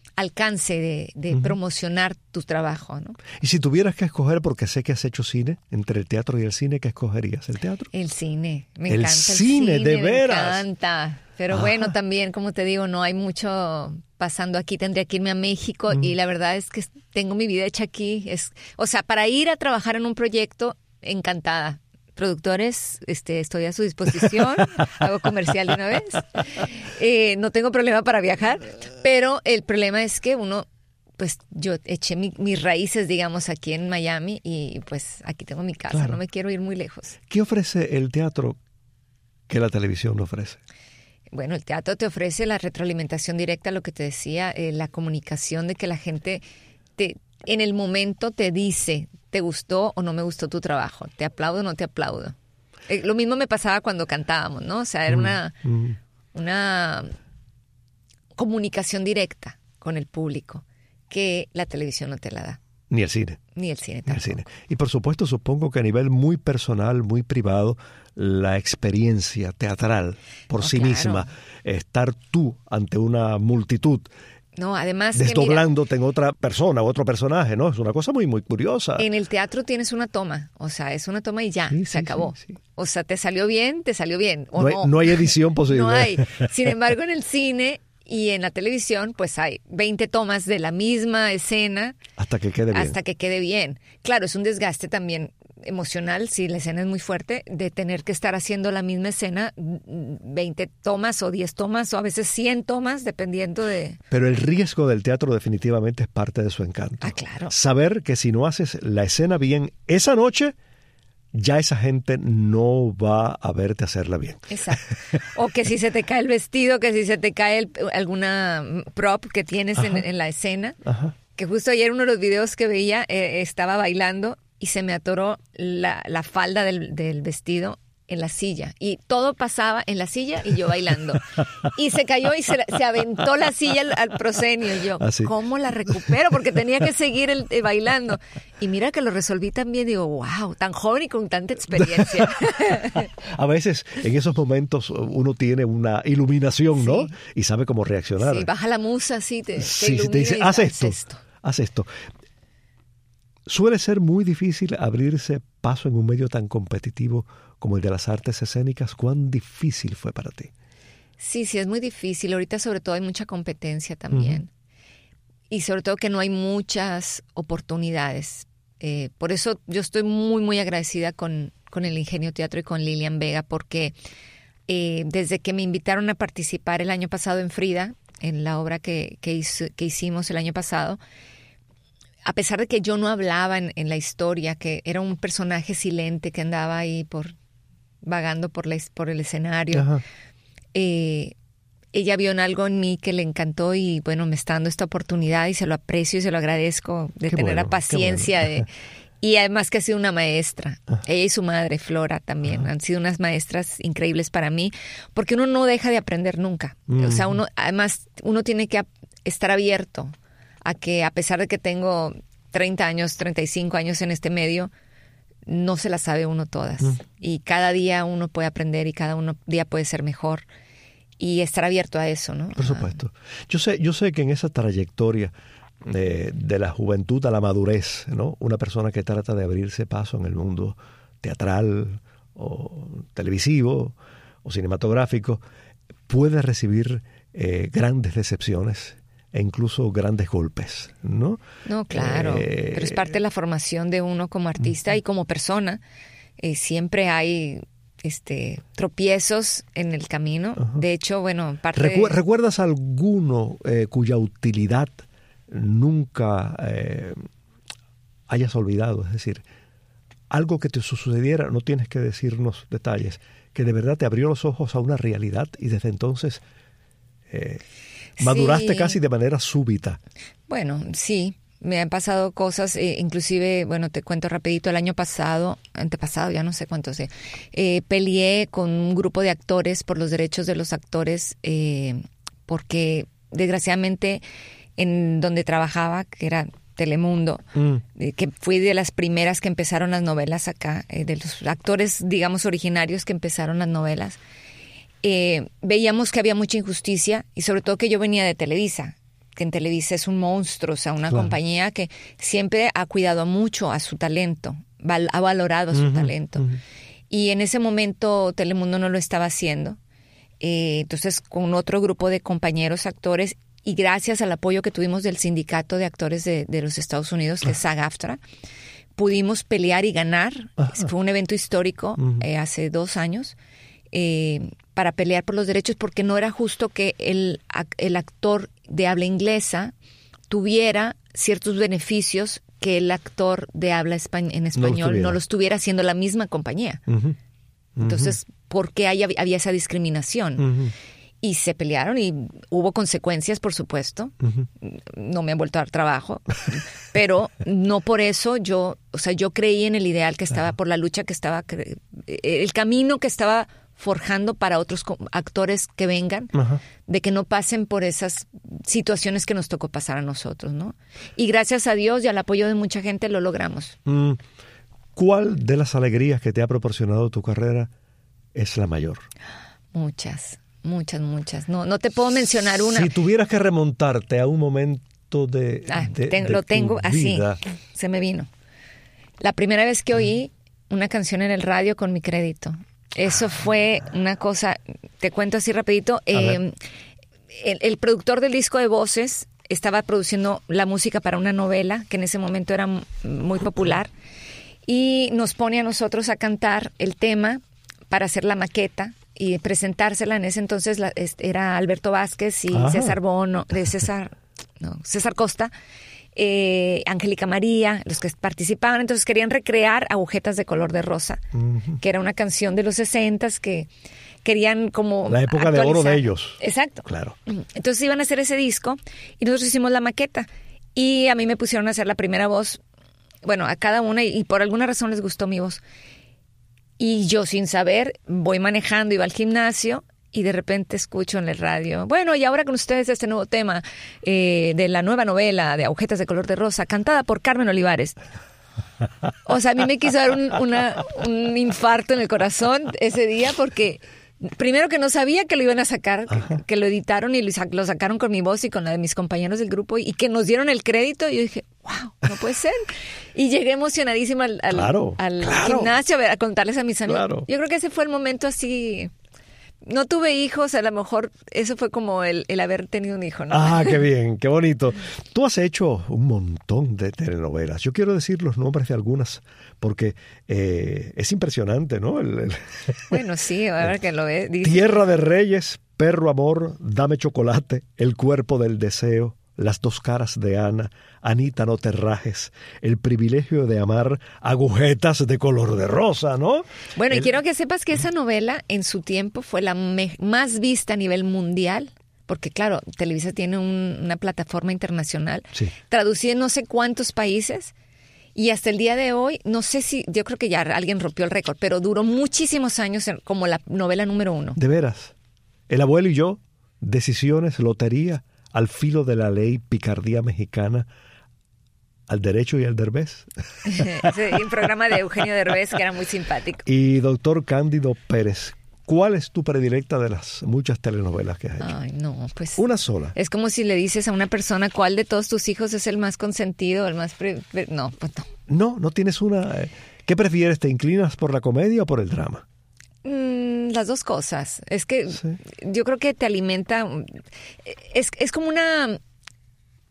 [SPEAKER 3] alcance de promocionar tu trabajo, ¿no?
[SPEAKER 2] Y si tuvieras que escoger, porque sé que has hecho cine, entre el teatro y el cine, ¿qué escogerías? ¿El teatro?
[SPEAKER 3] El cine, me
[SPEAKER 2] el
[SPEAKER 3] encanta
[SPEAKER 2] cine,
[SPEAKER 3] el cine,
[SPEAKER 2] de veras.
[SPEAKER 3] Me encanta. Pero bueno, también, como te digo, no hay mucho pasando aquí. Tendría que irme a México y la verdad es que tengo mi vida hecha aquí. O sea, para ir a trabajar en un proyecto, encantada. Productores, estoy a su disposición, hago comercial de una vez. No tengo problema para viajar, pero el problema es que pues yo eché mis raíces, digamos, aquí en Miami y pues aquí tengo mi casa, claro. No me quiero ir muy lejos.
[SPEAKER 2] ¿Qué ofrece el teatro que la televisión no ofrece?
[SPEAKER 3] Bueno, el teatro te ofrece la retroalimentación directa, lo que te decía, la comunicación de que la gente en el momento te dice, ¿te gustó o no me gustó tu trabajo? ¿Te aplaudo o no te aplaudo? Lo mismo me pasaba cuando cantábamos, ¿no? O sea, era una comunicación directa con el público que la televisión no te la da.
[SPEAKER 2] Ni el cine.
[SPEAKER 3] Ni el cine tampoco.
[SPEAKER 2] Y por supuesto, supongo que a nivel muy personal, muy privado, la experiencia teatral por sí misma, estar tú ante una multitud,
[SPEAKER 3] no, además
[SPEAKER 2] desdoblándote en otra persona o otro personaje, ¿no? Es una cosa muy, muy curiosa.
[SPEAKER 3] En el teatro tienes una toma, o sea, es una toma y ya, se acabó. Sí. O sea, te salió bien, o
[SPEAKER 2] no hay edición posible.
[SPEAKER 3] No hay. Sin embargo, en el cine y en la televisión, pues hay 20 tomas de la misma escena.
[SPEAKER 2] Hasta que quede bien.
[SPEAKER 3] Hasta que quede bien. Claro, es un desgaste también emocional, si la escena es muy fuerte, de tener que estar haciendo la misma escena 20 tomas o 10 tomas o a veces 100 tomas, dependiendo de...
[SPEAKER 2] Pero el riesgo del teatro definitivamente es parte de su encanto.
[SPEAKER 3] Ah, claro.
[SPEAKER 2] Saber que si no haces la escena bien esa noche, ya esa gente no va a verte hacerla bien.
[SPEAKER 3] Exacto. O que si se te cae el vestido, que si se te cae alguna prop que tienes en la escena. Ajá. Que justo ayer uno de los videos que veía estaba bailando y se me atoró la falda del vestido en la silla. Y todo pasaba en la silla y yo bailando. Y se cayó y se aventó la silla al proscenio. Y yo, ¿cómo la recupero? Porque tenía que seguir bailando. Y mira que lo resolví también. Digo, wow, tan joven y con tanta experiencia.
[SPEAKER 2] A veces en esos momentos uno tiene una iluminación, ¿no? Y sabe cómo reaccionar.
[SPEAKER 3] Sí, baja la musa, te ilumina
[SPEAKER 2] te dice,
[SPEAKER 3] y
[SPEAKER 2] haz esto. Suele ser muy difícil abrirse paso en un medio tan competitivo como el de las artes escénicas. ¿Cuán difícil fue para ti?
[SPEAKER 3] Sí, es muy difícil. Ahorita sobre todo hay mucha competencia también. Y sobre todo que no hay muchas oportunidades. Por eso yo estoy muy, muy agradecida con el Ingenio Teatro y con Lilian Vega, porque desde que me invitaron a participar el año pasado en Frida, en la obra que hicimos el año pasado, a pesar de que yo no hablaba en la historia, que era un personaje silente que andaba ahí vagando por el escenario, ella vio en algo en mí que le encantó y bueno, me está dando esta oportunidad y se lo aprecio y se lo agradezco de tener la paciencia y además que ha sido una maestra. Ella y su madre, Flora, también han sido unas maestras increíbles para mí, porque uno no deja de aprender nunca. O sea, uno tiene que estar abierto a que, a pesar de que tengo 30 años, 35 años en este medio, no se las sabe uno todas. Y cada día uno puede aprender y cada día puede ser mejor. Y estar abierto a eso, ¿no?
[SPEAKER 2] Por supuesto. Yo sé que en esa trayectoria de la juventud a la madurez, ¿no? Una persona que trata de abrirse paso en el mundo teatral o televisivo o cinematográfico puede recibir grandes decepciones e incluso grandes golpes, ¿no?
[SPEAKER 3] No, claro, pero es parte de la formación de uno como artista y como persona. Siempre hay tropiezos en el camino. De hecho, bueno,
[SPEAKER 2] ¿Recuerdas alguno cuya utilidad nunca hayas olvidado? Es decir, algo que te sucediera, no tienes que decirnos detalles, que de verdad te abrió los ojos a una realidad y desde entonces maduraste casi de manera súbita.
[SPEAKER 3] Bueno, sí. Me han pasado cosas, inclusive, bueno, te cuento rapidito, el año antepasado, ya no sé cuántos, peleé con un grupo de actores por los derechos de los actores, porque desgraciadamente en donde trabajaba, que era Telemundo, que fui de las primeras que empezaron las novelas acá, de los actores, digamos, originarios que empezaron las novelas, veíamos que había mucha injusticia y sobre todo que yo venía de Televisa, que en Televisa es un monstruo, o sea, una compañía que siempre ha cuidado mucho a su talento, ha valorado su talento. Y en ese momento Telemundo no lo estaba haciendo. Entonces, con otro grupo de compañeros actores, y gracias al apoyo que tuvimos del Sindicato de Actores de los Estados Unidos, que es SAG-AFTRA, pudimos pelear y ganar. Fue un evento histórico hace 2 años. Para pelear por los derechos, porque no era justo que el actor de habla inglesa tuviera ciertos beneficios que el actor de habla en español no los tuviera haciendo la misma compañía. Entonces, ¿por qué había esa discriminación? Y se pelearon y hubo consecuencias, por supuesto. No me han vuelto a dar trabajo, pero no por eso yo creí en el ideal que estaba, por la lucha que estaba, el camino que estaba forjando para otros actores que vengan, de que no pasen por esas situaciones que nos tocó pasar a nosotros, ¿no? Y gracias a Dios y al apoyo de mucha gente lo logramos.
[SPEAKER 2] ¿Cuál de las alegrías que te ha proporcionado tu carrera es la mayor?
[SPEAKER 3] Muchas. No te puedo mencionar una.
[SPEAKER 2] Si tuvieras que remontarte a un momento
[SPEAKER 3] lo tengo así,
[SPEAKER 2] vida.
[SPEAKER 3] Se me vino. La primera vez que oí una canción en el radio con mi crédito. Eso fue una cosa, te cuento así rapidito. El productor del disco de voces estaba produciendo la música para una novela que en ese momento era muy popular y nos pone a nosotros a cantar el tema para hacer la maqueta y presentársela. En ese entonces era Alberto Vázquez y César Costa, Angélica María, los que participaban. Entonces querían recrear Agujetas de color de rosa, que era una canción de los 60s que querían como
[SPEAKER 2] la época
[SPEAKER 3] actualizar.
[SPEAKER 2] de oro de ellos.
[SPEAKER 3] Exacto.
[SPEAKER 2] Claro.
[SPEAKER 3] Entonces iban a hacer ese disco y nosotros hicimos la maqueta y a mí me pusieron a hacer la primera voz, bueno, a cada una, y por alguna razón les gustó mi voz. Y yo sin saber voy manejando, iba al gimnasio y de repente escucho en el radio, bueno, y ahora con ustedes este nuevo tema de la nueva novela de Agujetas de color de rosa, cantada por Carmen Olivares. O sea, a mí me quiso dar un infarto en el corazón ese día porque primero que no sabía que lo iban a sacar, que lo editaron y lo sacaron con mi voz y con la de mis compañeros del grupo y que nos dieron el crédito y yo dije, wow, no puede ser. Y llegué emocionadísima al gimnasio a contarles a mis amigos. Claro. Yo creo que ese fue el momento así. No tuve hijos, a lo mejor eso fue como el haber tenido un hijo, ¿no?
[SPEAKER 2] Ah, qué bien, qué bonito. Tú has hecho un montón de telenovelas. Yo quiero decir los nombres de algunas porque es impresionante, ¿no?
[SPEAKER 3] Bueno, sí, ahora que lo ves.
[SPEAKER 2] Tierra de Reyes, Perro Amor, Dame Chocolate, El Cuerpo del Deseo, Las Dos Caras de Ana, Anita No Te Rajes, El Privilegio de Amar, Agujetas de color de rosa, ¿no?
[SPEAKER 3] Bueno, y quiero que sepas que esa novela en su tiempo fue la más vista a nivel mundial, porque claro, Televisa tiene una plataforma internacional, traducida en no sé cuántos países, y hasta el día de hoy, no sé si, yo creo que ya alguien rompió el récord, pero duró muchísimos años como la novela número 1.
[SPEAKER 2] De veras. El Abuelo y Yo, Decisiones, Lotería, Al Filo de la Ley, Picardía Mexicana, Al Derecho y al Derbez.
[SPEAKER 3] Sí, un programa de Eugenio Derbez que era muy simpático.
[SPEAKER 2] Y Doctor Cándido Pérez. ¿Cuál es tu predilecta de las muchas telenovelas que has hecho?
[SPEAKER 3] Ay, no, pues...
[SPEAKER 2] Una sola.
[SPEAKER 3] Es como si le dices a una persona cuál de todos tus hijos es el más consentido, el más... No, pues no.
[SPEAKER 2] No tienes una... ¿Qué prefieres? ¿Te inclinas por la comedia o por el drama?
[SPEAKER 3] Las dos cosas. Es que yo creo que te alimenta... Es como una...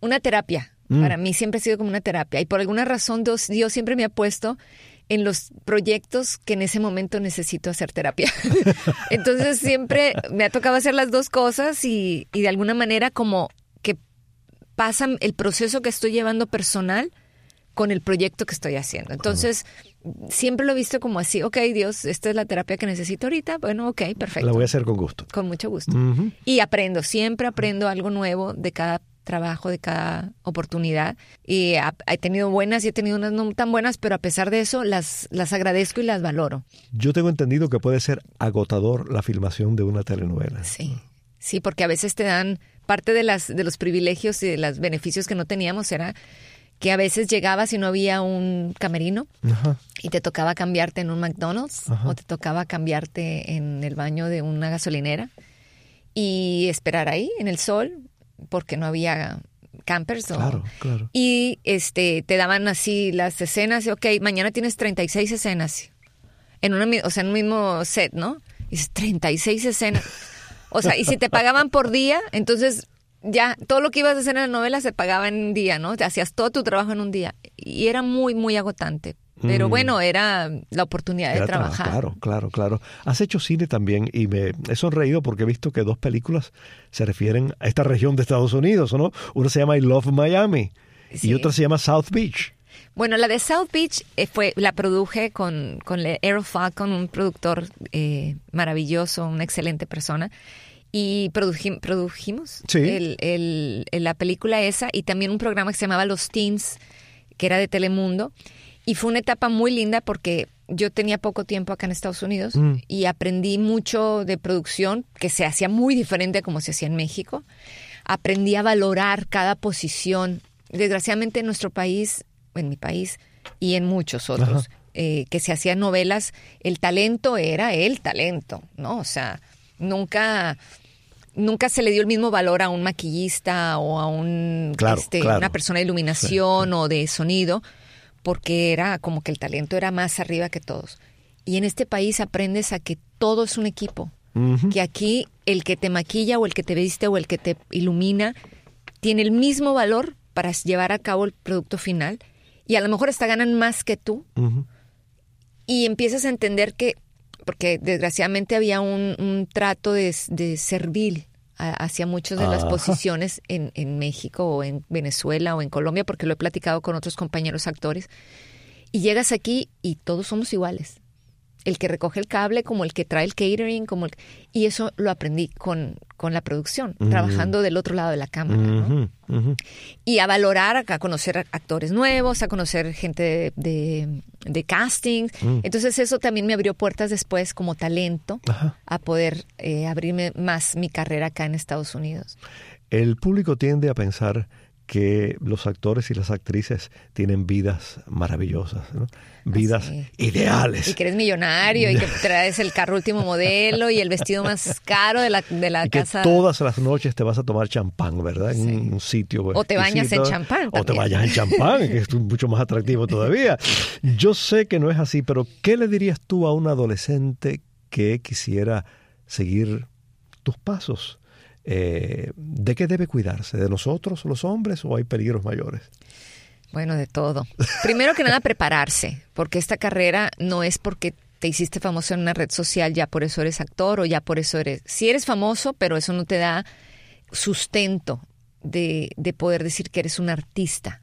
[SPEAKER 3] Una terapia. Para mí siempre ha sido como una terapia. Y por alguna razón Dios siempre me ha puesto en los proyectos que en ese momento necesito hacer terapia. Entonces siempre me ha tocado hacer las dos cosas y de alguna manera como que pasa el proceso que estoy llevando personal con el proyecto que estoy haciendo. Entonces, siempre lo he visto como así, ok, Dios, esta es la terapia que necesito ahorita, bueno, ok, perfecto.
[SPEAKER 2] La voy a hacer con gusto.
[SPEAKER 3] Con mucho gusto.
[SPEAKER 2] Uh-huh.
[SPEAKER 3] Y siempre aprendo algo nuevo de cada trabajo, de cada oportunidad. Y he tenido buenas y he tenido unas no tan buenas, pero a pesar de eso, las agradezco y las valoro.
[SPEAKER 2] Yo tengo entendido que puede ser agotador la filmación de una telenovela.
[SPEAKER 3] Sí, porque a veces te dan parte de los privilegios y de los beneficios que no teníamos era que a veces llegabas y no había un camerino. Ajá. Y te tocaba cambiarte en un McDonald's. Ajá. O te tocaba cambiarte en el baño de una gasolinera y esperar ahí en el sol porque no había campers.
[SPEAKER 2] Claro.
[SPEAKER 3] Y te daban así las escenas y ok, mañana tienes 36 escenas en un mismo set, ¿no? Y dices, 36 escenas. O sea, y si te pagaban por día, entonces ya todo lo que ibas a hacer en la novela se pagaba en un día, ¿no? Te hacías todo tu trabajo en un día. Y era muy, muy agotante. Pero bueno, era la oportunidad de trabajar.
[SPEAKER 2] Claro. Has hecho cine también y me he sonreído porque he visto que 2 películas se refieren a esta región de Estados Unidos, ¿no? Una se llama I Love Miami y otra se llama South Beach.
[SPEAKER 3] Bueno, la de South Beach la produje con Errol Falcon, un productor maravilloso, una excelente persona. Y produjimos la película esa y también un programa que se llamaba Los Teens, que era de Telemundo. Y fue una etapa muy linda porque yo tenía poco tiempo acá en Estados Unidos y aprendí mucho de producción que se hacía muy diferente a como se hacía en México. Aprendí a valorar cada posición. Desgraciadamente en nuestro país, en mi país y en muchos otros, que se hacían novelas, el talento era el talento, ¿no? O sea, nunca se le dio el mismo valor a un maquillista o a una persona de iluminación o de sonido, porque era como que el talento era más arriba que todos. Y en este país aprendes a que todo es un equipo, que aquí el que te maquilla o el que te viste o el que te ilumina tiene el mismo valor para llevar a cabo el producto final y a lo mejor hasta ganan más que tú y empiezas a entender que porque desgraciadamente había un trato de servil hacia muchas de las posiciones en México o en Venezuela o en Colombia, porque lo he platicado con otros compañeros actores. Y llegas aquí y todos somos iguales. El que recoge el cable, como el que trae el catering, y eso lo aprendí con la producción, trabajando del otro lado de la cámara, ¿no? Y a valorar, a conocer actores nuevos, a conocer gente de casting. Entonces eso también me abrió puertas después como talento a poder abrirme más mi carrera acá en Estados Unidos.
[SPEAKER 2] El público tiende a pensar que los actores y las actrices tienen vidas maravillosas, ¿no? Vidas ideales.
[SPEAKER 3] Y que eres millonario y que traes el carro último modelo y el vestido más caro de la
[SPEAKER 2] y
[SPEAKER 3] casa.
[SPEAKER 2] Que todas las noches te vas a tomar champán, ¿verdad? En un sitio.
[SPEAKER 3] O te bañas en champán también.
[SPEAKER 2] O te bañas en champán, que es mucho más atractivo todavía. Yo sé que no es así, pero ¿qué le dirías tú a un adolescente que quisiera seguir tus pasos? ¿De qué debe cuidarse? ¿De nosotros, los hombres, o hay peligros mayores?
[SPEAKER 3] Bueno, de todo. Primero que nada, prepararse, porque esta carrera no es porque te hiciste famoso en una red social, ya por eso eres actor o ya por eso eres... Sí eres famoso, pero eso no te da sustento de poder decir que eres un artista.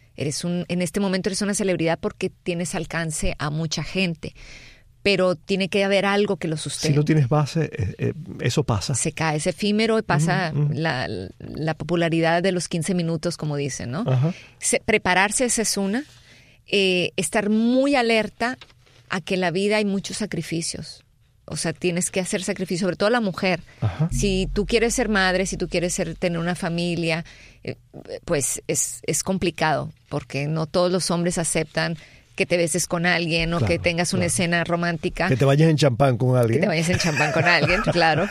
[SPEAKER 3] En este momento eres una celebridad porque tienes alcance a mucha gente. Pero tiene que haber algo que lo sustente.
[SPEAKER 2] Si no tienes base, eso pasa.
[SPEAKER 3] Se cae, es efímero y pasa la popularidad de los 15 minutos, como dicen, ¿no? Prepararse, esa es una. Estar muy alerta a que en la vida hay muchos sacrificios. O sea, tienes que hacer sacrificios, sobre todo la mujer. Si tú quieres ser madre, si tú quieres tener una familia, pues es complicado, porque no todos los hombres aceptan que te beses con alguien o que tengas una escena romántica. Que
[SPEAKER 2] te vayas en champán con alguien.
[SPEAKER 3] Que te vayas en champán con alguien, claro.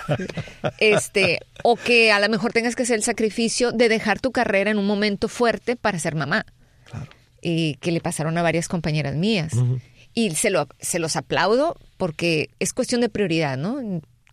[SPEAKER 3] O que a lo mejor tengas que hacer el sacrificio de dejar tu carrera en un momento fuerte para ser mamá.
[SPEAKER 2] Claro.
[SPEAKER 3] Que le pasaron a varias compañeras mías. Y se los aplaudo porque es cuestión de prioridad, ¿no?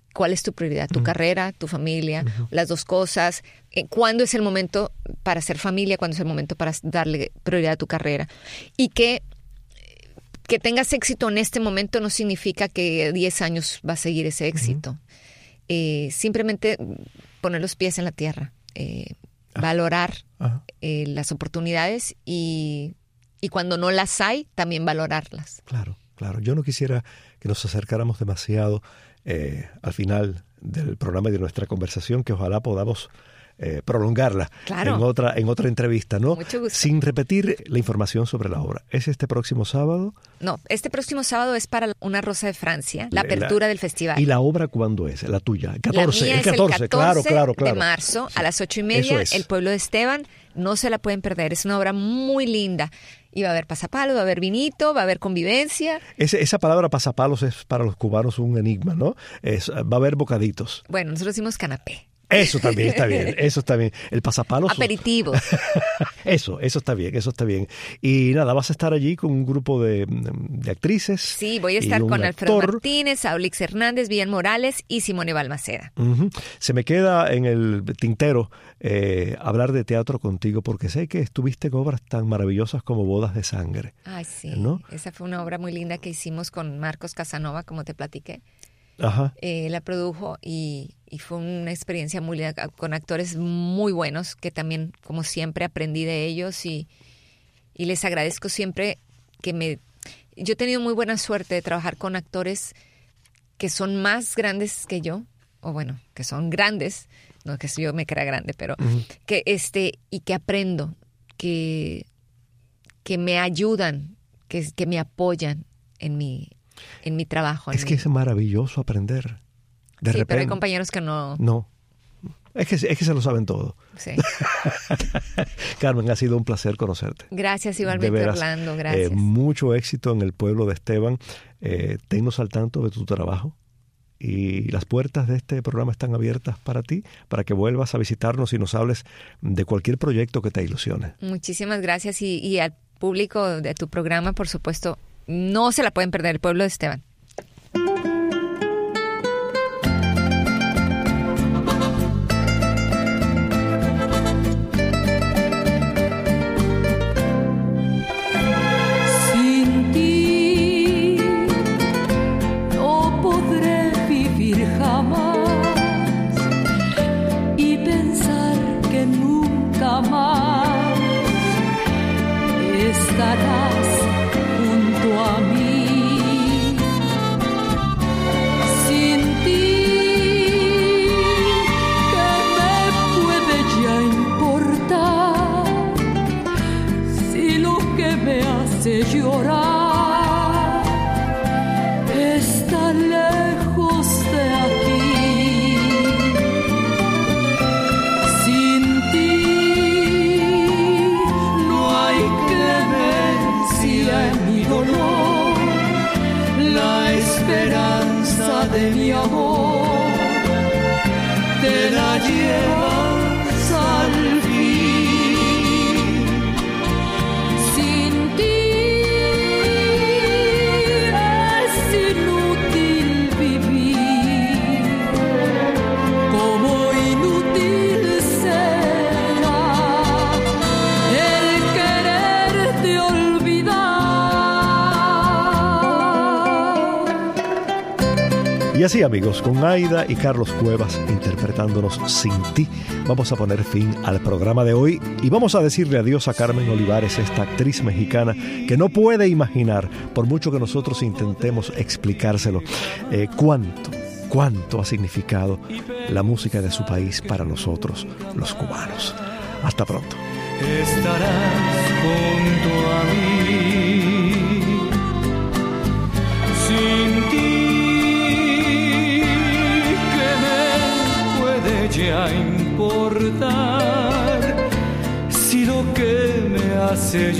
[SPEAKER 3] ¿cuál es tu prioridad? ¿Tu carrera, tu familia, las dos cosas? ¿Cuándo es el momento para hacer familia? ¿Cuándo es el momento para darle prioridad a tu carrera? Y que tengas éxito en este momento no significa que 10 años va a seguir ese éxito. Simplemente poner los pies en la tierra, valorar las oportunidades y cuando no las hay, también valorarlas.
[SPEAKER 2] Claro. Yo no quisiera que nos acercáramos demasiado al final del programa y de nuestra conversación, que ojalá podamos prolongarla en otra entrevista, ¿no?
[SPEAKER 3] Mucho gusto.
[SPEAKER 2] Sin repetir la información sobre la obra. ¿Es este próximo sábado?
[SPEAKER 3] No, este próximo sábado es para Una Rosa de Francia, la apertura del festival.
[SPEAKER 2] ¿Y la obra cuándo es? La tuya. 14,
[SPEAKER 3] la mía
[SPEAKER 2] el 14, claro.
[SPEAKER 3] de marzo a las 8:30, el Pueblo de Esteban. No se la pueden perder, es una obra muy linda. Y va a haber pasapalos, va a haber vinito, va a haber convivencia.
[SPEAKER 2] Esa palabra pasapalos es para los cubanos un enigma, ¿no? Va a haber bocaditos.
[SPEAKER 3] Bueno, nosotros decimos canapé.
[SPEAKER 2] Eso también está bien, eso está bien. El pasapalos.
[SPEAKER 3] Aperitivos.
[SPEAKER 2] Eso está bien. Y nada, vas a estar allí con un grupo de actrices.
[SPEAKER 3] Sí, voy a estar con Alfredo Martínez, Saulix Hernández, Villan Morales y Simone Balmaceda.
[SPEAKER 2] Se me queda en el tintero hablar de teatro contigo, porque sé que estuviste en obras tan maravillosas como Bodas de Sangre.
[SPEAKER 3] Ay, sí.
[SPEAKER 2] ¿No?
[SPEAKER 3] Esa fue una obra muy linda que hicimos con Marcos Casanova, como te platiqué.
[SPEAKER 2] Ajá.
[SPEAKER 3] La produjo y fue una experiencia muy linda con actores muy buenos que también, como siempre, aprendí de ellos y les agradezco siempre yo he tenido muy buena suerte de trabajar con actores que son más grandes que yo, o bueno, que son grandes, no que yo me crea grande, pero y que aprendo, que me ayudan, que me apoyan en mi trabajo.
[SPEAKER 2] Es que es maravilloso aprender. De repente.
[SPEAKER 3] Pero hay compañeros que no.
[SPEAKER 2] No. Es que se lo saben todo.
[SPEAKER 3] Sí.
[SPEAKER 2] Carmen, ha sido un placer conocerte.
[SPEAKER 3] Gracias, igualmente, Orlando. Gracias.
[SPEAKER 2] Mucho éxito en el Pueblo de Esteban. Tennos al tanto de tu trabajo. Y las puertas de este programa están abiertas para ti, para que vuelvas a visitarnos y nos hables de cualquier proyecto que te ilusione.
[SPEAKER 3] Muchísimas gracias. Y al público de tu programa, por supuesto, no se la pueden perder, el Pueblo de Esteban.
[SPEAKER 4] Sin ti no podré vivir jamás y pensar que nunca más estarás junto a mí. Sin ti, ¿qué me puede ya importar? Si lo que me hace llorar está lejos de aquí. Sin ti no hay clemencia en mi dolor, la esperanza de mi amor te la llevas al fin. Sin ti es inútil vivir, como inútil será el quererte olvidar.
[SPEAKER 2] Y así, amigos, con Aida y Carlos Cuevas interpretándonos Sin Ti, vamos a poner fin al programa de hoy y vamos a decirle adiós a Carmen Olivares, esta actriz mexicana que no puede imaginar, por mucho que nosotros intentemos explicárselo, cuánto ha significado la música de su país para nosotros, los cubanos. Hasta pronto.
[SPEAKER 6] Estarás junto a mí. Sin ti, ¿qué me puede ya importar? Si lo que me hace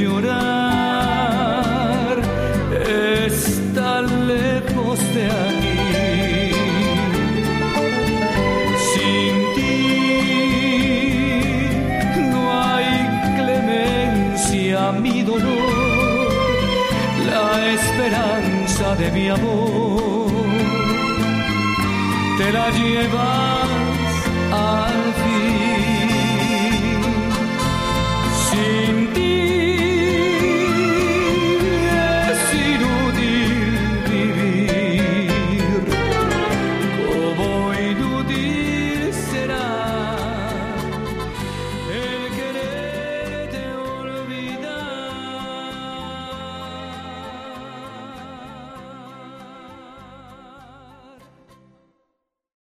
[SPEAKER 6] llorar está lejos de aquí. Sin ti no hay clemencia a mi dolor, la esperanza de mi amor te la llevas